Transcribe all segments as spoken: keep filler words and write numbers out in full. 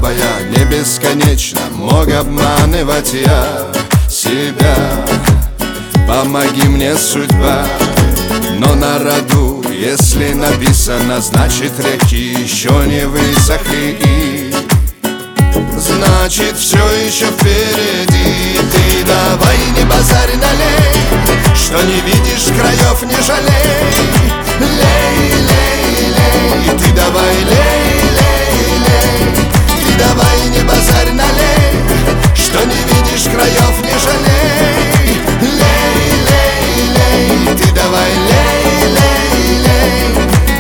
твоя не бесконечна, мог обманывать я себя. Помоги мне, судьба, но на роду, если написано, значит реки еще не высохли и значит все еще впереди. Ты давай не базарь, налей, что не видишь краев, не жалей. Лей, лей, лей, ты давай лей, лей, лей. Ты давай не базарь, налей, что не видишь краев, не жалей. Лей, лей, лей, ты давай лей, лей, лей.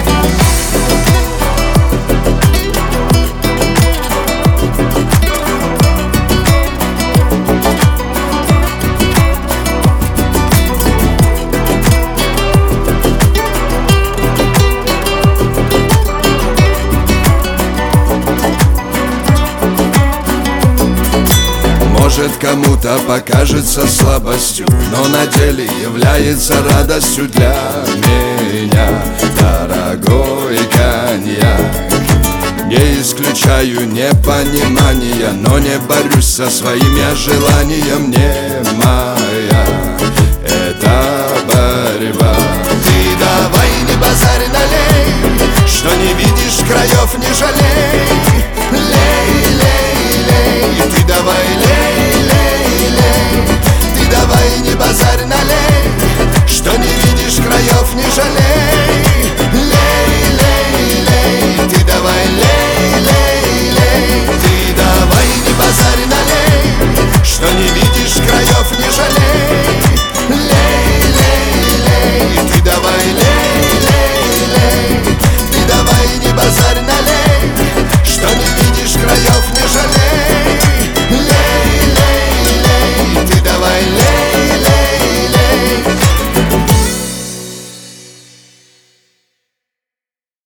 Может, кому-то покажется слабостью, но на деле является радостью для меня. Дорогой коньяк, не исключаю непонимания, но не борюсь со своим я желанием. Не